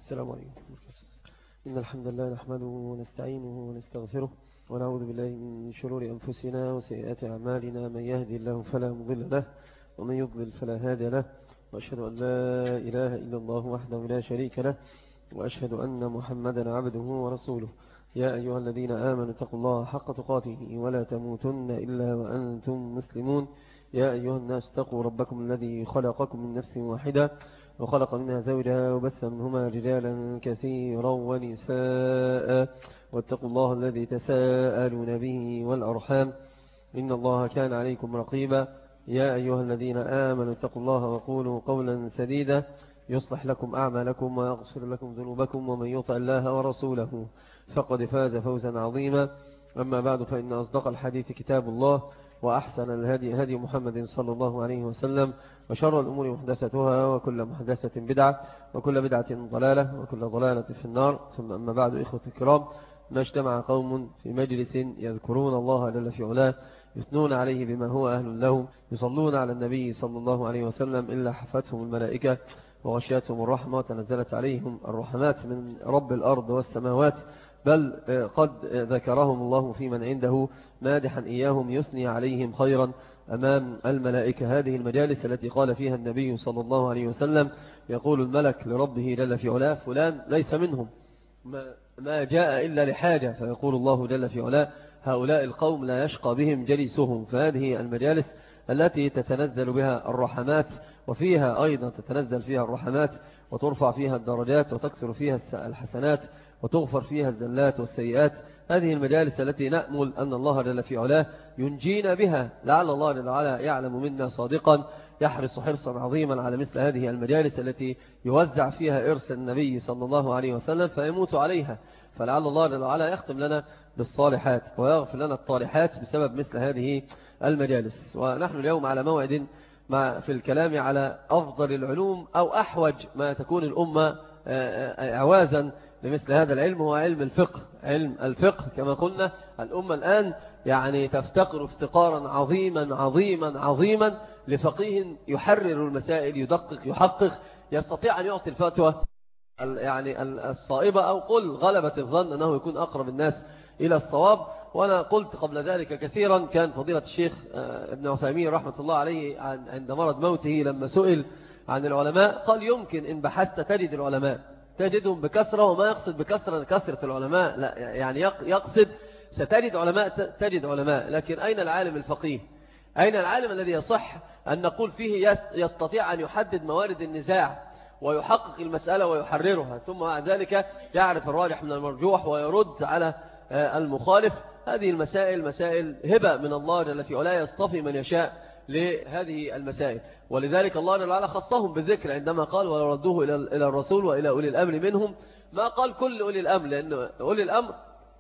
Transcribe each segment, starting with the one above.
السلام عليكم. إن الحمد لله نحمده ونستعينه ونستغفره ونعوذ بالله من شرور أنفسنا وسيئات أعمالنا. من يهدي الله فلا مضل له ومن يضلل فلا هادي له، وأشهد أن لا إله إلا الله وحده لا شريك له، وأشهد أن محمدا عبده ورسوله. يا أيها الذين آمنوا اتقوا الله حق تقاته ولا تموتن إلا وأنتم مسلمون. يا أيها الناس اتقوا ربكم الذي خلقكم من نفس واحدة وخلق منها زوجها وبث منهما رجالا كثيرا ونساء، واتقوا الله الذي تساءلون به والأرحام إن الله كان عليكم رقيبا. يا أيها الذين آمنوا اتقوا الله وقولوا قولا سديدا يصلح لكم أعمالكم ويغفر لكم ذنوبكم، ومن يطع الله ورسوله فقد فاز فوزا عظيما. أما بعد، فإن أصدق الحديث كتاب الله، وأحسن الهدي هدي محمد صلى الله عليه وسلم، وشر الأمور محدثتها، وكل محدثة بدعة، وكل بدعة ضلالة، وكل ضلالة في النار. ثم أما بعد، إخوة الكرام، ما اجتمع قوم في مجلس يذكرون الله جل في علاه، يثنون عليه بما هو أهل له، يصلون على النبي صلى الله عليه وسلم، إلا حفتهم الملائكة وغشيتهم الرحمة وتنزلت عليهم الرحمات من رب الأرض والسماوات، بل قد ذكرهم الله في من عنده مادحا إياهم يثني عليهم خيرا أمام الملائكة. هذه المجالس التي قال فيها النبي صلى الله عليه وسلم: يقول الملك لربه جل في علاه: فلان ليس منهم، ما جاء إلا لحاجة. فيقول الله جل في علاه: هؤلاء القوم لا يشقى بهم جليسهم. فهذه المجالس التي تتنزل بها الرحمات، وفيها أيضا تتنزل فيها الرحمات وترفع فيها الدرجات وتكثر فيها الحسنات وتغفر فيها الزلات والسيئات. هذه المجالس التي نأمل أن الله جل في علاه ينجينا بها، لعل الله جل وعلا يعلم منا صادقا يحرص حرصا عظيما على مثل هذه المجالس التي يوزع فيها إرث النبي صلى الله عليه وسلم فيموت عليها، فلعل الله جل وعلا يختم لنا بالصالحات ويغفر لنا الطالحات بسبب مثل هذه المجالس. ونحن اليوم على موعد في الكلام على أفضل العلوم أو أحوج ما تكون الأمة عوازا لمثل هذا العلم، هو علم الفقه. علم الفقه كما قلنا، الأمة الآن يعني تفتقر افتقارا عظيما عظيما عظيما لفقيه يحرر المسائل، يدقق، يحقق، يستطيع أن يعطي الفتوى يعني الصائبة، أو قل غلبة الظن أنه يكون أقرب الناس إلى الصواب. وأنا قلت قبل ذلك كثيرا، كان فضيلة الشيخ ابن عثيمين رحمة الله عليه عند مرض موته لما سئل عن العلماء قال: يمكن إن بحثت تجد العلماء، تجدهم بكثرة. وما يقصد كثرة العلماء، لا، يعني يقصد ستجد علماء، تجد علماء، لكن أين العالم الفقيه؟ أين العالم الذي يصح أن نقول فيه يستطيع أن يحدد موارد النزاع ويحقق المسألة ويحررها، ثم بعد ذلك يعرف الراجح من المرجوح ويرد على المخالف؟ هذه المسائل مسائل هبة من الله جل في علاه، يصطفي من يشاء لهذه المسائل. ولذلك الله جل وعلا خصهم بالذكر عندما قال: ولو ردوه إلى الرسول وإلى أولي الأمر منهم. ما قال كل أولي الأمر، لأن أولي الأمر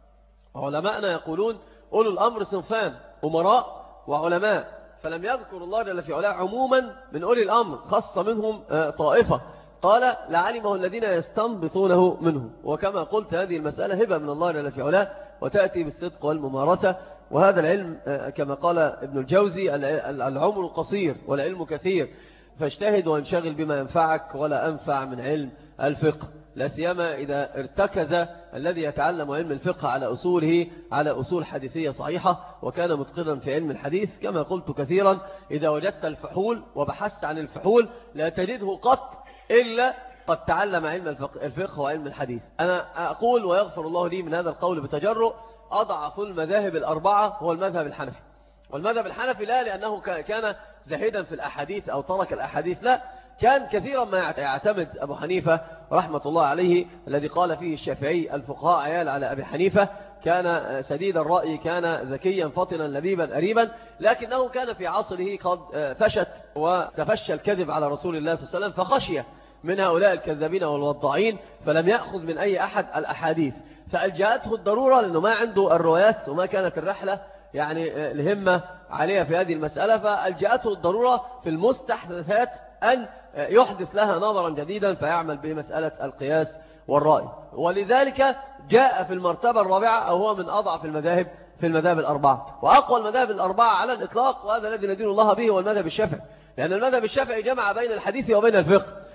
علماءنا يقولون أولي الأمر صنفان: أمراء وعلماء، فلم يذكر الله جل في علاه عموما من أولي الأمر، خص منهم طائفة، قال: لعلمه الذين يستنبطونه منه. وكما قلت، هذه المسألة هبة من الله جل في علاه، وتأتي بالصدق والممارسة. وهذا العلم كما قال ابن الجوزي: العمر قصير والعلم كثير، فاجتهد وانشغل بما ينفعك ولا أنفع من علم الفقه، لا سيما إذا ارتكز الذي يتعلم علم الفقه على أصوله على أصول حديثية صحيحة، وكان متقنا في علم الحديث. كما قلت كثيرا، إذا وجدت الفحول وبحثت عن الفحول لا تجده قط إلا قد تعلم علم الفقه وعلم الحديث. أنا أقول، ويغفر الله لي من هذا القول بتجرؤ، أضعف المذاهب الأربعة هو المذهب الحنفي. والمذهب الحنفي لا لأنه كان زاهدا في الأحاديث أو ترك الأحاديث، لا، كان كثيرا ما يعتمد أبو حنيفة رحمة الله عليه، الذي قال فيه الشافعي: الفقهاء عيال على أبي حنيفة. كان سديد الرأي، كان ذكيا فطنا لبيبا أريبا، لكنه كان في عصره قد فشت وتفشى الكذب على رسول الله صلى الله عليه وسلم، فخشي من هؤلاء الكذابين والوضاعين، فلم يأخذ من أي أحد الأحاديث، فألجأته الضرورة، لأنه ما عنده الروايات وما كانت الرحلة يعني الهمة عليها في هذه المسألة، فألجأته الضرورة في المستحدثات أن يحدث لها نظرا جديدا فيعمل بمسألة القياس والرأي. ولذلك جاء في المرتبة الرابعة، أو هو من أضعف المذاهب في المذاهب الأربعة. وأقوى المذاهب الأربعة على الإطلاق، وهذا الذي ندين الله به، هو المذهب الشافعي، لأن المذهب الشافعي جمع بين الحديث وبين الفقه.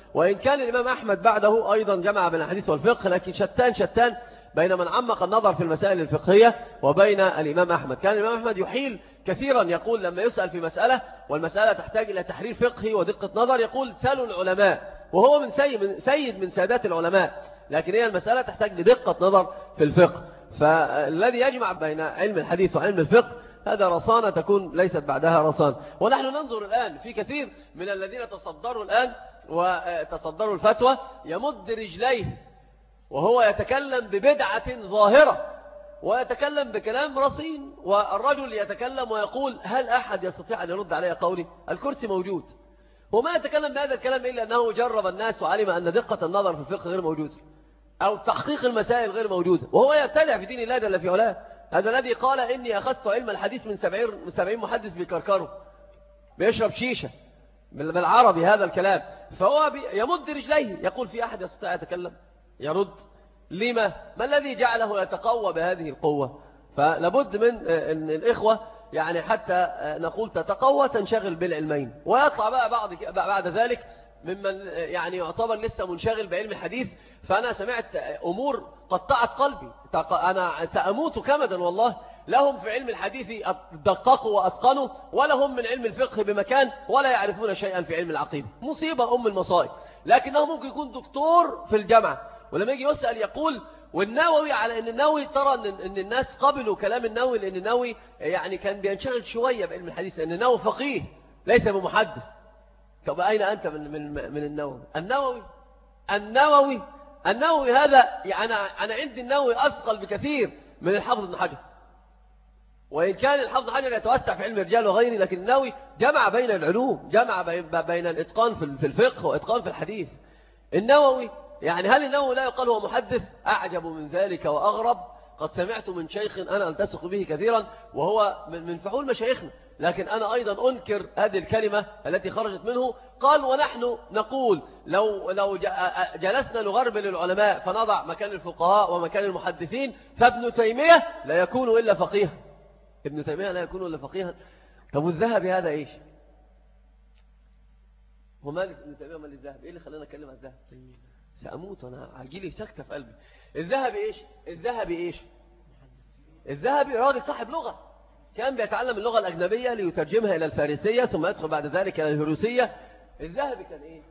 وإن كان الإمام أحمد بعده أيضا جمع بين الحديث والفقه، لكن شتان بين من عمق النظر في المسائل الفقهية وبين الإمام أحمد. كان الإمام أحمد يحيل كثيرا، يقول لما يسأل في مسألة والمسألة تحتاج إلى تحرير فقهي ودقة نظر يقول سألوا العلماء، وهو من سيد من سادات العلماء، لكن هي المسألة تحتاج لدقة نظر في الفقه. فالذي يجمع بين علم الحديث وعلم الفقه هذا رصانة تكون ليست بعدها رصانة. ونحن ننظر الآن في كثير من الذين تصدروا الآن وتصدروا الفتوى يمد رجليه وهو يتكلم ببدعة ظاهرة ويتكلم بكلام رصين، والرجل يتكلم ويقول هل أحد يستطيع أن يرد علي قولي؟ الكرسي موجود. وما يتكلم بهذا الكلام إلا أنه جرب الناس وعلم أن دقة النظر في الفقه غير موجودة أو تحقيق المسائل غير موجودة، وهو يبتدع في دين الله جل في علاه. هذا الذي قال إني أخذت علم الحديث من 70 محدث بكركره بيشرب شيشة بالعربي هذا الكلام، فهو يمد رجليه يقول في أحد يستطيع يتكلم يرد؟ لما؟ ما الذي جعله يتقوى بهذه القوة؟ فلابد من الإخوة يعني حتى نقول تتقوى تنشغل بالعلمين، ويطلع بقى بعد ذلك ممن يعني يعتبر لسه منشغل بعلم الحديث. فأنا سمعت أمور قطعت قلبي، أنا سأموت كمدا والله. لهم في علم الحديث دققوا وأتقنوا، ولهم من علم الفقه بمكان ولا يعرفون شيئا في علم العقيدة. مصيبة المصائب. لكنه ممكن يكون دكتور في الجامعة، ولما يجي يسأل يقول والنووي، على أن النووي ترى أن الناس قبلوا كلام النووي، لأن النووي يعني كان بينشغل شوية بعلم الحديث، أن النووي فقيه ليس بمحدث. طب أين أنت من النووي؟ النووي هذا يعني أنا عندي النووي أثقل بكثير من الحافظ ابن حجر، وإن كان الحافظ ابن حجر يتوسع في علم الرجال وغيره، لكن النووي جمع بين العلوم، جمع بين الإتقان في الفقه وإتقان في الحديث. النووي يعني هل النووي لا يقال هو محدث؟ أعجب من ذلك وأغرب. قد سمعت من شيخ أنا ألتصق به كثيرا وهو من فحول مشايخنا، لكن أنا أيضا أنكر هذه الكلمة التي خرجت منه. قال ونحن نقول لو جلسنا نغربل العلماء فنضع مكان الفقهاء ومكان المحدثين، فابن تيمية لا يكون إلا فقيها. ابن تيمية لا يكون إلا فقيها. طب والذهبي هذا إيش؟ هو مالك ابن تيمية ومالك الذهبي؟ إيه اللي خلينا نتكلم عن الذهب؟ سأموت أنا، هجيلي سكتة في قلبي. الذهبي الذهبي راجل صاحب لغة، كان بيتعلم اللغة الأجنبية ليترجمها إلى الفارسية ثم يدخل بعد ذلك إلى الهروسية. الذهبي كان إيه؟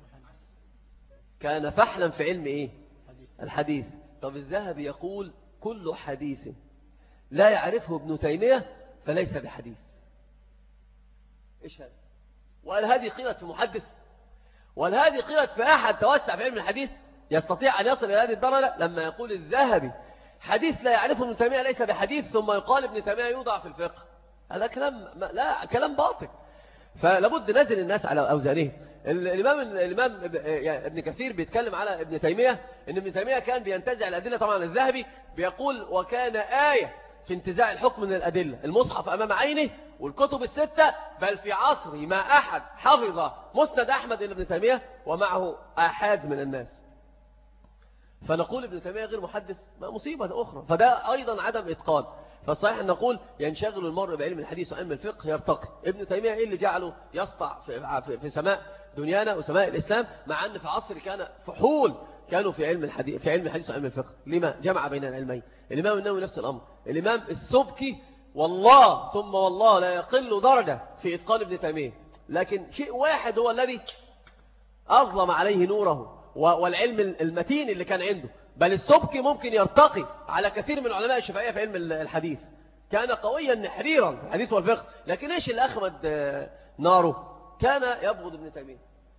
كان فحلا في علم الحديث. طب الذهبي يقول كل حديث لا يعرفه ابن تيمية فليس بحديث. إيش هذا؟ وهل هذه قيلت في محدث؟ وهل هذه قيلت في أحد توسع في علم الحديث يستطيع أن يصل إلى هذه الدرجة؟ لما يقول الذهبي حديث لا يعرفه ابن تيمية ليس بحديث، ثم يقال ابن تيمية يوضع في الفقه، هذا كلام باطل. فلابد نزل الناس على أوزانهم. الإمام ابن كثير بيتكلم على ابن تيمية إن ابن تيمية كان بينتزع الأدلة. طبعا الذهبي بيقول وكان آية في انتزاع الحكم من الأدلة، المصحف أمام عينه والكتب الستة، بل في عصره ما أحد حفظ مسند أحمد إلى ابن تيمية ومعه آحاد من الناس. فنقول ابن تيمية غير محدث، ما مصيبة أخرى. فده أيضا عدم إتقان. فالصحيح أن نقول ينشغل المرء بعلم الحديث وعلم الفقه يرتقي. ابن تيمية إيه اللي جعله يسطع في سماء دنيانا وسماء الإسلام، مع أن في عصر كان فحول كانوا في علم الحديث وعلم الفقه. لما جمع بين العلمين؟ الإمام النووي نفس الأمر، الإمام السبكي والله ثم والله لا يقل درجة في إتقان ابن تيمية، لكن شيء واحد هو الذي أظلم عليه نوره والعلم المتين اللي كان عنده. بل السبكي ممكن يرتقي على كثير من علماء الشافعية في علم الحديث، كان قويا نحريرا في الحديث والفقه. لكن ايش اللي أخمد ناره؟ كان يبغض ابن تيمية،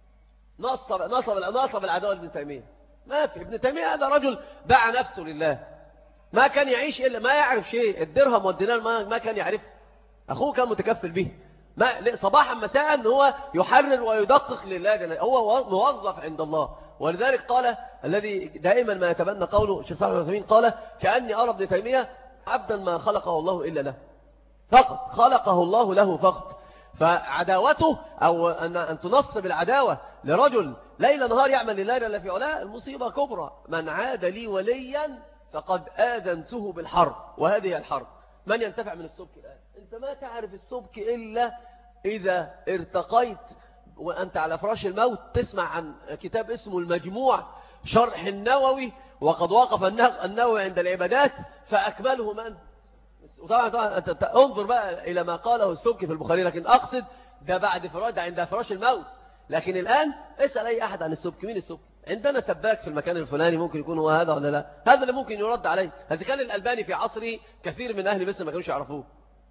نصب العداوة لابن تيمية. ما في ابن تيمية هذا رجل باع نفسه لله، ما كان يعيش إلا ما يعرف شيء، الدرهم والدينار ما كان يعرف، أخوه كان متكفل به، ما صباحا مساء هو يحرر ويدقق لله، هو موظف عند الله. ولذلك قال الذي دائما ما يتبنى قوله الشيخ صالح العثيمين، قال كأني أرى ابن تيمية عبدا ما خلقه الله إلا له فقط، خلقه الله له فقط. فعداوته أو أن تنصب العداوة لرجل ليل نهار يعمل لله جل في علاه المصيبة كبرى. من عاد لي وليا فقد آذنته بالحرب، وهذه الحرب. من ينتفع من السبك الآن؟ أنت ما تعرف السبك إلا إذا ارتقيت وأنت على فراش الموت تسمع عن كتاب اسمه المجموع شرح النووي، وقد وقف النووي عند العبادات فأكمله من؟ وطبعا انظر بقى إلى ما قاله السبكي في البخاري، لكن أقصد ده بعد فراش، ده عند فراش الموت. لكن الآن اسأل أي أحد عن السبكي، مين السبكي؟ عندنا سباك في المكان الفلاني، ممكن يكون هو هذا ولا لا؟ هذا اللي ممكن يرد عليه. هذا كان الألباني في عصره كثير من أهل مصر ما كانوش يعرفوه.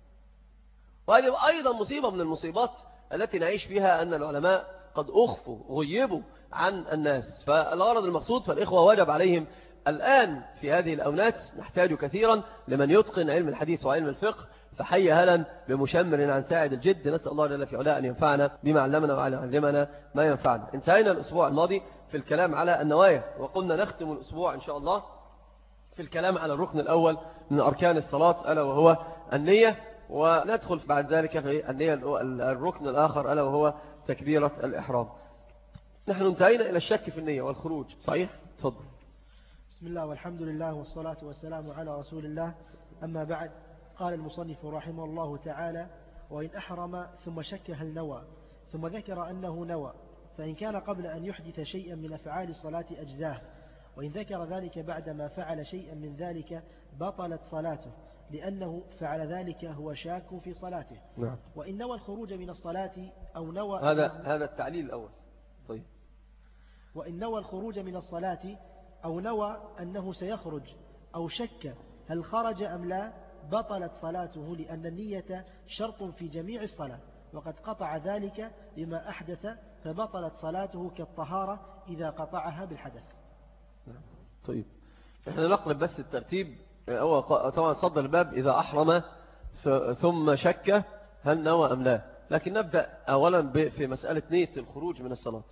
وهذه أيضا مصيبة من المصيبات التي نعيش فيها، أن العلماء قد أخفوا غيبوا عن الناس. فالغرض المقصود، فالإخوة واجب عليهم الآن في هذه الأونات، نحتاج كثيرا لمن يتقن علم الحديث وعلم الفقه. فحي هلا بمشمر عن ساعد الجد، نسأل الله جل في علاه أن ينفعنا بما علمنا وأن يعلمنا ما ينفعنا. انتهينا الأسبوع الماضي في الكلام على النوايا، وقلنا نختم الأسبوع إن شاء الله في الكلام على الركن الأول من أركان الصلاة، ألا وهو النية، وندخل بعد ذلك في النية الركن الآخر ألا وهو تكبيرة الإحرام. نحن انتهينا إلى الشك في النية والخروج، صحيح؟ تفضل. بسم الله والحمد لله والصلاة والسلام على رسول الله. أما بعد، قال المصنف رحمه الله تعالى: وإن أحرم ثم شك هل نوى، ثم ذكر أنه نوى، فإن كان قبل أن يحدث شيئا من أفعال الصلاة أجزاه، وإن ذكر ذلك بعدما فعل شيئا من ذلك بطلت صلاته، لأنه فعل ذلك هو شاك في صلاته. نعم. وإن نوى الخروج من الصلاة أو نوى هذا التعليل الأول. طيب. وإن نوى الخروج من الصلاة أو نوى أنه سيخرج أو شك هل خرج أم لا بطلت صلاته، لأن النية شرط في جميع الصلاة، وقد قطع ذلك بما أحدث، فبطلت صلاته كالطهارة إذا قطعها بالحدث. طيب، احنا نقلب بس الترتيب. طبعا صدر الباب إذا أحرم ثم شك هل نوى أم لا، لكن نبدأ أولا في مسألة نية الخروج من الصلاة.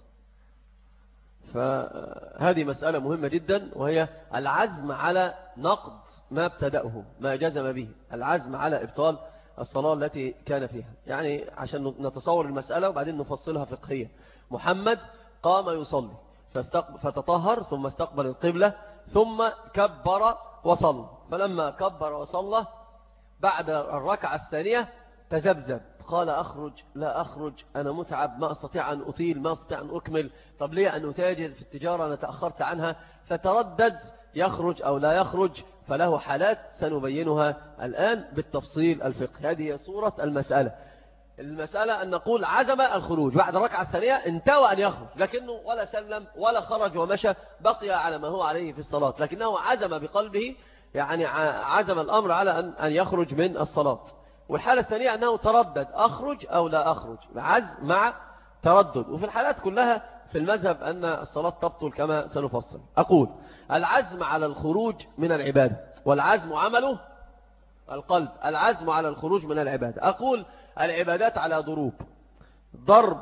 فهذه مسألة مهمة جدا، وهي العزم على نقض ما ابتدأه، ما جزم به، العزم على إبطال الصلاة التي كان فيها. يعني عشان نتصور المسألة وبعدين نفصلها فقهيا. محمد قام يصلي فتطهر ثم استقبل القبلة ثم كبر وصلى، فلما كبر وصلى بعد الركعة الثانية تذبذب، قال أخرج لا أخرج، أنا متعب، ما أستطيع أن أطيل، ما أستطيع أن أكمل، طب ليه أن أتاجر في التجارة، أنا تأخرت عنها، فتردد يخرج أو لا يخرج. فله حالات سنبينها الآن بالتفصيل الفقهي. هذه صورة المسألة أن نقول عزم الخروج بعد الركعة الثانية، انتوى أن يخرج، لكنه ولا سلم ولا خرج ومشى، بقي على ما هو عليه في الصلاة، لكنه عزم بقلبه، يعني عزم الأمر على أن يخرج من الصلاة. والحالة الثانية أنه تردد أخرج أو لا أخرج، عزم مع تردد. وفي الحالات كلها في المذهب أن الصلاة تبطل كما سنفصل. أقول العزم على الخروج من العبادة، والعزم عمله القلب، العزم على الخروج من العبادة. أقول العبادات على ضرب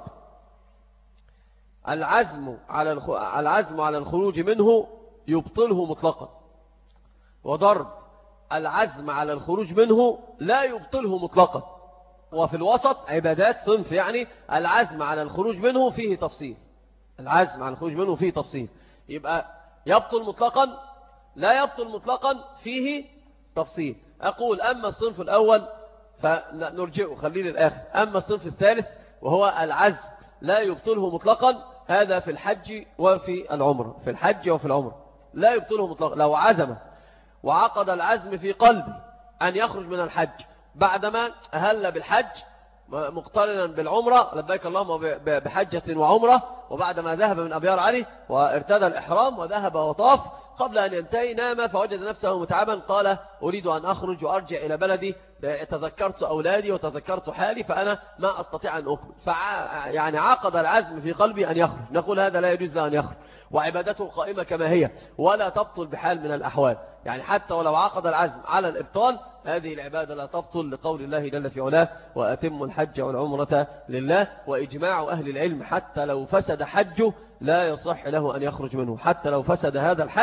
العزم على الخروج منه يبطله مطلقا، وضرب العزم على الخروج منه لا يبطله مطلقا. وفي الوسط عبادات صنف، يعني العزم على الخروج منه فيه تفصيل، العزم على الخروج منه فيه تفصيل، يبقى يبطل مطلقا لا يبطل مطلقا فيه تفصيل. أقول أما الصنف الأول فنرجعه خليه للآخر. أما الصنف الثالث وهو العزم لا يبطله مطلقا، هذا في الحج وفي العمرة، في الحج وفي العمرة لا يبطله مطلقا. لو عزم وعقد العزم في قلبه أن يخرج من الحج بعدما أهل بالحج مقترنا بالعمرة، لبيك اللهم بحجة وعمرة، وبعدما ذهب من أبيار علي وارتدى الإحرام وذهب وطاف، قبل أن ينتهي نام فوجد نفسه متعبا، قال أريد أن أخرج وأرجع إلى بلدي، تذكرت أولادي وتذكرت حالي فأنا ما أستطيع أن أكمل، يعني عقد العزم في قلبي أن يخرج. نقول هذا لا يجوز له أن يخرج، وعبادته قائمة كما هي ولا تبطل بحال من الأحوال. يعني حتى ولو عقد العزم على الإبطال هذه العبادة لا تبطل، لقول الله جل في علاه وأتموا الحج والعمرة لله. وإجماع أهل العلم حتى لو فسد حجه لا يصح له أن يخرج منه، حتى لو فسد هذا الحج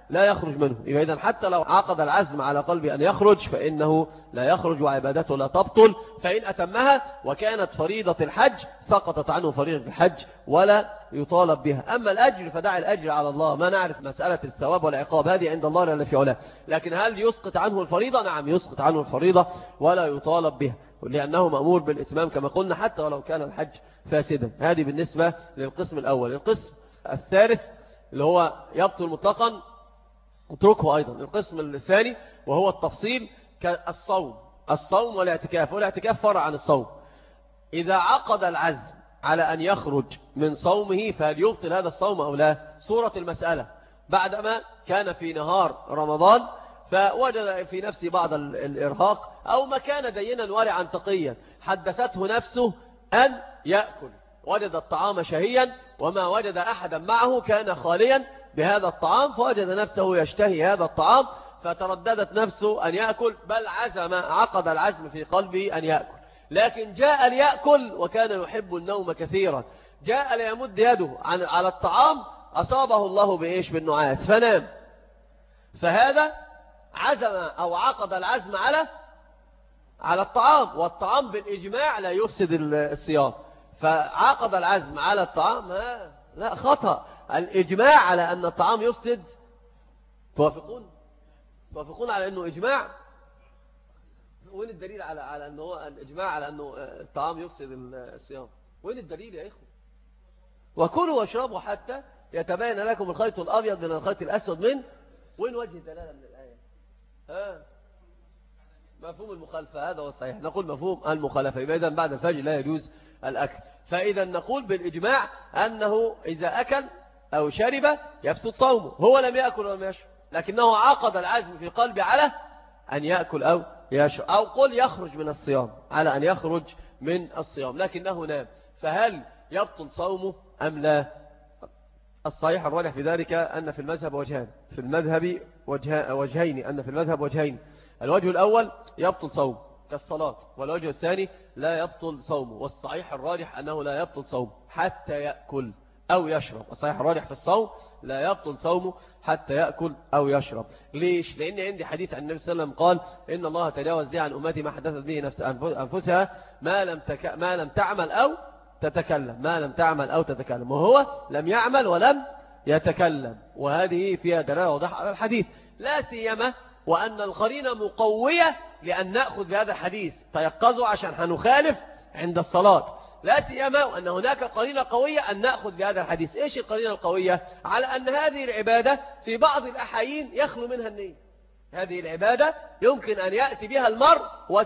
لا يخرج منه. إذن حتى لو عقد العزم على قلبه أن يخرج فإنه لا يخرج وعبادته لا تبطل، فإن أتمها وكانت فريضة الحج سقطت عنه فريضة الحج ولا يطالب بها. أما الأجر فدع الأجر على الله، ما نعرف مسألة الثواب والعقاب، هذه عند الله لا في علاه. لكن هل يسقط عنه الفريضة؟ نعم يسقط عنه الفريضة ولا يطالب بها، لأنه مأمور بالإتمام كما قلنا حتى ولو كان الحج فاسدا. هذه بالنسبة للقسم الأول. القسم الثالث اللي هو يبطل مطلقا اتركه أيضا. القسم الثاني وهو التفصيل الصوم والاعتكاف. والاعتكاف فرع عن الصوم. إذا عقد العزم على أن يخرج من صومه فهل يبطل هذا الصوم أو لا؟ صورة المسألة بعدما كان في نهار رمضان فوجد في نفسه بعض الإرهاق أو ما كان دينا ورعا تقيا، حدثته نفسه أن يأكل، وجد الطعام شهيا وما وجد أحدا معه، كان خاليا بهذا الطعام فوجد نفسه يشتهي هذا الطعام فترددت نفسه أن يأكل، بل عقد العزم في قلبه أن يأكل، لكن جاء ليأكل وكان يحب النوم كثيرا، جاء ليمد يده على الطعام أصابه الله بإيش؟ بالنعاس فنام. فهذا عزم أو عقد العزم على الطعام، والطعام بالإجماع لا يفسد الصيام، فعقد العزم على الطعام لا خطأ. الإجماع على أن الطعام يفسد، توافقون على أنه إجماع؟ وين الدليل على أنه الإجماع على أنه الطعام يفسد الصيام؟ وين الدليل يا إخوة؟ وكلوا واشربوا حتى يتبين لكم الخيط الأبيض من الخيط الأسود من وين وجه الدلالة من الآية؟ مفهوم المخالفة، هذا هو الصحيح. نقول مفهوم المخالفة، يبقى إذن بعد الفجر لا يجوز الأكل. فإذا نقول بالإجماع أنه إذا أكل أو شرب يفسد صومه، هو لم يأكل ولم يشرب لكنه عقد العزم في قلبه على أن يأكل أو يشرب، أو قل يخرج من الصيام، على أن يخرج من الصيام لكنه نام، فهل يبطل صومه أم لا؟ الصحيح الراجح في ذلك أن في المذهب وجهان، في المذهب وجهين، أن في المذهب وجهين. الوجه الأول يبطل صوم كالصلاة، والوجه الثاني لا يبطل صومه، والصحيح الراجح أنه لا يبطل صومه حتى يأكل أو يشرب. الصحيح الراجح في الصوم لا يبطل صومه حتى يأكل أو يشرب. ليش؟ لأن عندي حديث عن النبي صلى الله عليه وسلم قال إن الله تجاوز لي عن أمتي ما حدثت به أنفسها ما لم تعمل أو تتكلم، ما لم تعمل أو تتكلم، وهو لم يعمل ولم يتكلم، وهذه فيها دلالة واضحة على الحديث، لا سيما وأن القرينة مقوية لأن نأخذ بهذا الحديث. تيقظوا عشان هنخالف عند الصلاة، لا سيما وأن هناك قرينة قوية أن نأخذ بهذا الحديث. إيش القرينة القوية؟ على أن هذه العبادة في بعض الأحيان يخلو منها النية. هذه العبادة يمكن أن يأتي بها المرء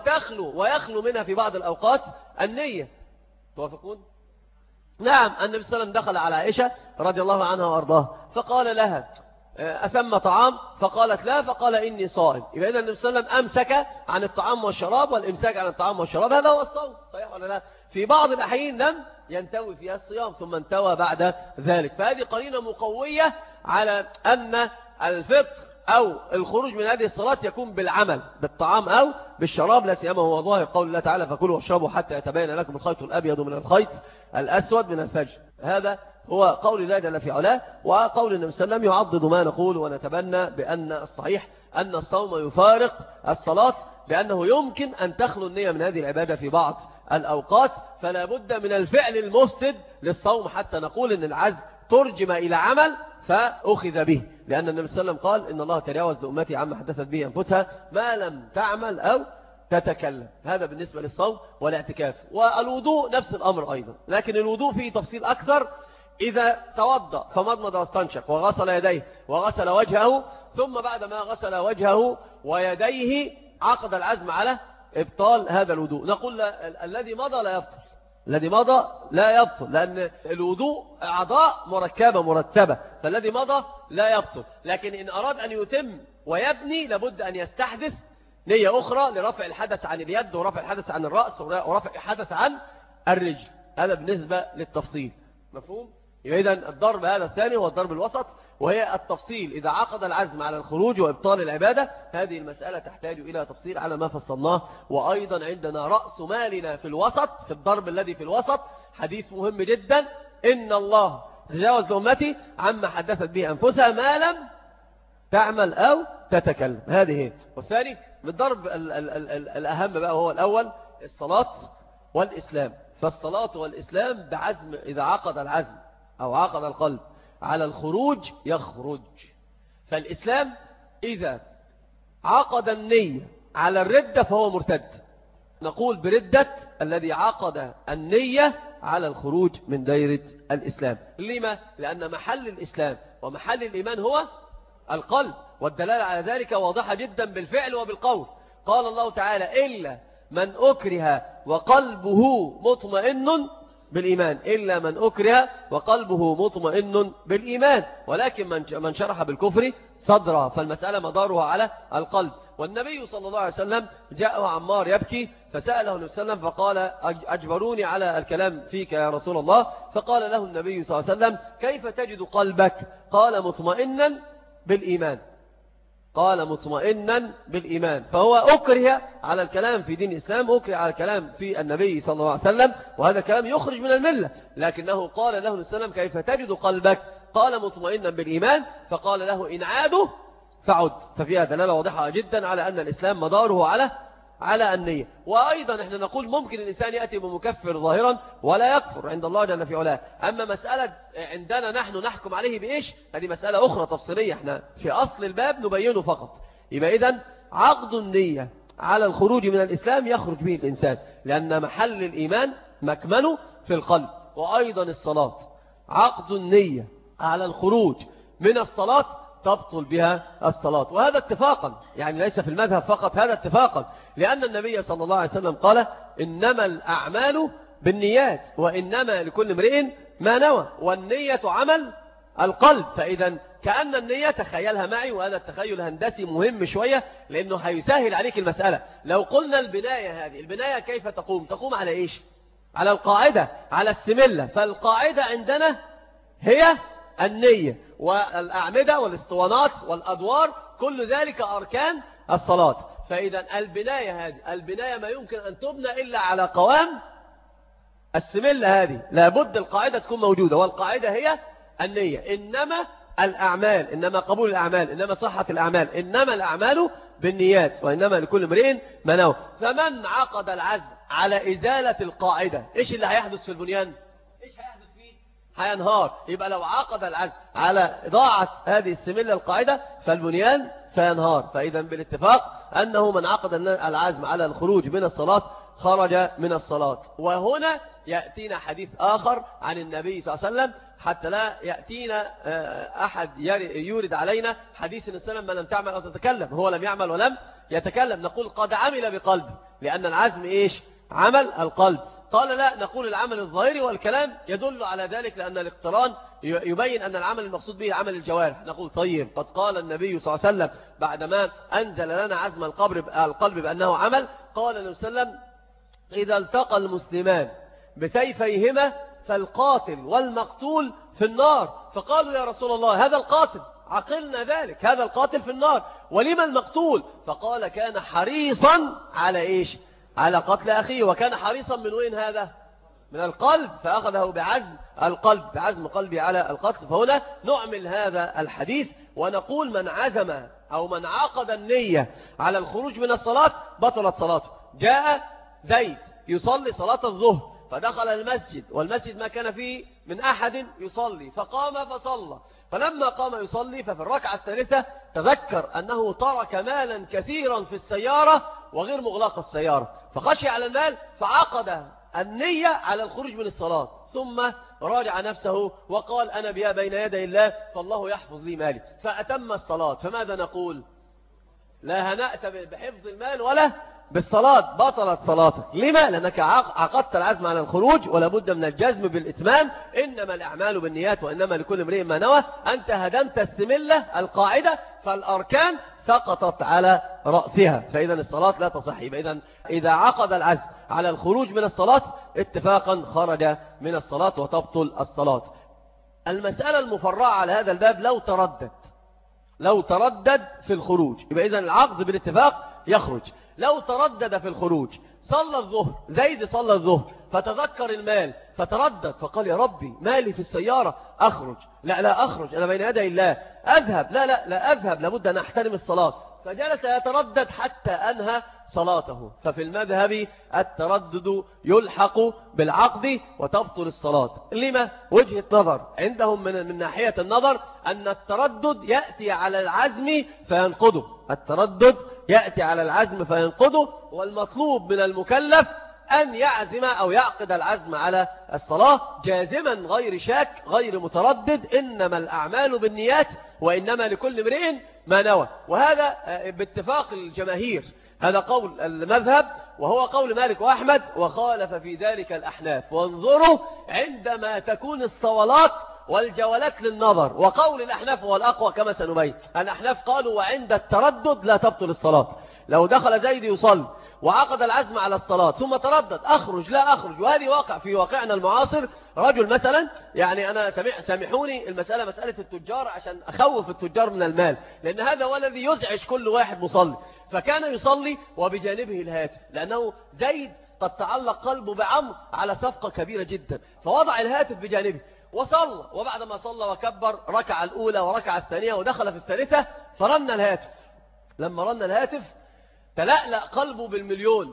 ويخلو منها في بعض الأوقات النية. توافقون؟ نعم. النبي صلى الله عليه وسلم دخل على عائشة رضي الله عنها وأرضاها فقال لها أثم طعام؟ فقالت لا، فقال إني صائم. يبقى النبي صلى الله عليه وسلم أمسك عن الطعام والشراب، والإمساك عن الطعام والشراب هذا هو الصوم، صحيح ولا لا؟ في بعض الأحيان لم ينتوي فيها الصيام ثم انتوى بعد ذلك، فهذه قرينة مقوية على أن الفطر أو الخروج من هذه الصلاة يكون بالعمل بالطعام أو بالشراب، لا سيما هو ظاهر قول الله تعالى فكلوا واشربوا حتى يتبين لكم الخيط الأبيض من الخيط الأسود من الفجر. هذا هو قول الله جل في علاه، وقول النبي صلى الله عليه وسلم يعضد ما نقول، ونتبنى بأن الصحيح أن الصوم يفارق الصلاة، لأنه يمكن أن تخلو النية من هذه العبادة في بعض الأوقات، فلا بد من الفعل المفسد للصوم حتى نقول أن العزم ترجم إلى عمل فأخذ به، لأن النبي صلى الله عليه وسلم قال إن الله تجاوز لأمتي عما حدثت به أنفسها ما لم تعمل أو تتكلم. هذا بالنسبة للصوم والاعتكاف. والوضوء نفس الأمر أيضا، لكن الوضوء فيه تفصيل أكثر. إذا توضأ فمضمض واستنشق وغسل يديه وغسل وجهه، ثم بعد ما غسل وجهه ويديه عقد العزم على إبطال هذا الوضوء، نقول الذي مضى لا يبطل، الذي مضى لا يبطل، لأن الوضوء أعضاء مرتبة، فالذي مضى لا يبطل. لكن إن أراد أن يتم ويبني لابد أن يستحدث نية أخرى لرفع الحدث عن اليد ورفع الحدث عن الرأس ورفع الحدث عن الرجل. هذا بالنسبة للتفصيل. مفهوم؟ إذن الضرب هذا الثاني هو الضرب الوسط، وهي التفصيل إذا عقد العزم على الخروج وإبطال العبادة. هذه المسألة تحتاج إلى تفصيل على ما فصلناه. وأيضا عندنا رأس مالنا في الوسط، في الضرب الذي في الوسط حديث مهم جدا: إن الله تجاوز لأمتي عما حدثت به أنفسها ما لم تعمل أو تتكلم. هذه هي. والثاني من ضرب الأهم بقى وهو الأول الصلاة والإسلام. فالصلاة والإسلام بعزم، إذا عقد العزم أو عقد القلب على الخروج يخرج. فالإسلام إذا عقد النية على الردة فهو مرتد، نقول بردة الذي عقد النية على الخروج من دائرة الإسلام. لما؟ لأن محل الإسلام ومحل الإيمان هو القلب، والدلالة على ذلك واضحة جدا بالفعل وبالقول. قال الله تعالى إلا من أكره وقلبه مطمئن بالإيمان، إلا من أكره وقلبه مطمئن بالإيمان، ولكن من شرح بالكفر صدره، فالمسألة مدارها على القلب. والنبي صلى الله عليه وسلم جاءه عمار يبكي فسأله النبي صلى الله عليه وسلم فقال أجبروني على الكلام فيك يا رسول الله. فقال له النبي صلى الله عليه وسلم كيف تجد قلبك؟ قال مطمئنا بالإيمان، قال مطمئنا بالإيمان. فهو أكره على الكلام في دين الإسلام، أكره على الكلام في النبي صلى الله عليه وسلم، وهذا كلام يخرج من الملة. لكنه قال له السلام كيف تجد قلبك؟ قال مطمئنا بالإيمان. فقال له إن عادوا فعد. ففيها دلالة واضحة جدا على أن الإسلام مداره على النية. وأيضا احنا نقول ممكن الإنسان يأتي بمكفر ظاهرا ولا يكفر عند الله جل في علاه. أما مسألة عندنا نحن نحكم عليه بإيش، هذه مسألة أخرى تفصيلية، احنا في أصل الباب نبينه فقط. يبقى إذن عقد النية على الخروج من الإسلام يخرج به الإنسان، لأن محل الإيمان مكمنه في القلب. وأيضا الصلاة عقد النية على الخروج من الصلاة تبطل بها الصلاة، وهذا اتفاقا، يعني ليس في المذهب فقط، هذا اتفاقا، لأن النبي صلى الله عليه وسلم قال إنما الأعمال بالنيات وإنما لكل امرئ ما نوى، والنية عمل القلب. فإذا كأن النية تخيلها معي، وهذا التخيل هندسي مهم شوية لأنه هيسهل عليك المسألة. لو قلنا البناية هذه، البناية كيف تقوم على إيش؟ على القاعدة، على السملة. فالقاعدة عندنا هي النية، والأعمدة والاسطوانات والأدوار كل ذلك أركان الصلاة. فإذا البناية هذه، البناية ما يمكن أن تبنى إلا على قوام السملة هذه، لابد القاعدة تكون موجودة، والقاعدة هي النية. إنما الأعمال، إنما قبول الأعمال، إنما صحة الأعمال، إنما الأعمال بالنيات وإنما لكل امرئ ما نوى. فمن عقد العزم على إزالة القاعدة، إيش اللي هيحدث في البنيان؟ إيش هيحدث فيه؟ هينهار. يبقى لو عقد العزم على إضاعة هذه السملة القاعدة فالبنيان سينهار. فإذا بالاتفاق أنه من عقد العزم على الخروج من الصلاة خرج من الصلاة. وهنا يأتينا حديث آخر عن النبي صلى الله عليه وسلم، حتى لا يأتينا أحد يورد علينا حديث السلام من لم تعمل أو تتكلم، هو لم يعمل ولم يتكلم، نقول قد عمل بقلبه، لأن العزم إيش؟ عمل القلب. قال لا، نقول العمل الظاهري، والكلام يدل على ذلك لأن الاقتران يبين أن العمل المقصود به عمل الجوارح. نقول طيب، قد قال النبي صلى الله عليه وسلم بعدما أنزل لنا عزم القلب بأنه عمل، قال النبي صلى الله عليه وسلم إذا التقى المسلمان بسيفيهما فالقاتل والمقتول في النار. فقالوا يا رسول الله هذا القاتل، عقلنا ذلك، هذا القاتل في النار، ولما المقتول؟ فقال كان حريصا على إيش؟ على قتل أخيه. وكان حريصا من وين هذا؟ من القلب، فأخذه بعزم القلب، بعزم قلبي على القتل. فهنا نعمل هذا الحديث ونقول من عزم أو من عقد النية على الخروج من الصلاة بطلت صلاته. جاء زيد يصلي صلاة الظهر فدخل المسجد، والمسجد ما كان فيه من أحد يصلي، فقام فصلى. فلما قام يصلي ففي الركعة الثالثة تذكر أنه ترك مالا كثيرا في السيارة وغير مغلقة السيارة، فخشي على المال فعقد النية على الخروج من الصلاة، ثم راجع نفسه وقال أنا بها بين يدي الله فالله يحفظ لي مالي، فأتم الصلاة. فماذا نقول؟ لا هنأت بحفظ المال ولا بالصلاة، بطلت صلاتك. لما؟ لأنك عقدت العزم على الخروج، ولا بد من الجزم بالإتمام، إنما الأعمال بالنيات وإنما لكل امرئ ما نوى. أنت هدمت السملة القاعدة، فالأركان سقطت على رأسها، فإذا الصلاة لا تصح. إذا عقد العزم على الخروج من الصلاة اتفاقا خرج من الصلاة وتبطل الصلاة. المسألة المفرعة على هذا الباب لو تردد في الخروج، يبقى إذن العقد بالاتفاق يخرج. لو تردد في الخروج، صلى الظهر، زيد صلى الظهر فتذكر المال فتردد فقال يا ربي مالي في السيارة، أخرج، لا أخرج، أنا بين يدي الله، أذهب، لا أذهب، لابد أن أحترم الصلاة. فجلس يتردد حتى أنهى صلاته. ففي المذهب التردد يلحق بالعقد وتبطل الصلاة. لما؟ وجهة نظر عندهم من ناحية النظر أن التردد يأتي على العزم فينقضه، التردد يأتي على العزم فينقضه، والمطلوب من المكلف أن يعزم أو يعقد العزم على الصلاة جازما غير شاك غير متردد. إنما الأعمال بالنيات وإنما لكل امرئ ما نوى. وهذا باتفاق الجماهير، هذا قول المذهب وهو قول مالك وأحمد، وخالف في ذلك الأحناف. وانظروا عندما تكون الصولات والجولات للنظر، وقول الأحناف هو الأقوى كما سنبين. الأحناف قالوا وعند التردد لا تبطل الصلاة. لو دخل زيد يصلي وعقد العزم على الصلاة ثم تردد أخرج لا أخرج، وهذه واقع في واقعنا المعاصر. رجل مثلا، يعني أنا سامحوني المسألة مسألة التجار عشان أخوف التجار من المال، لأن هذا هو الذي يزعج كل واحد مصلي. فكان يصلي وبجانبه الهاتف، لأنه زيد قد تعلق قلبه بعمر على صفقة كبيرة جدا، فوضع الهاتف بجانبه وصلى. وبعد ما صلى وكبر ركع الأولى وركع الثانية ودخل في الثالثة فرن الهاتف. لما رن الهاتف تلألأ قلبه بالمليون،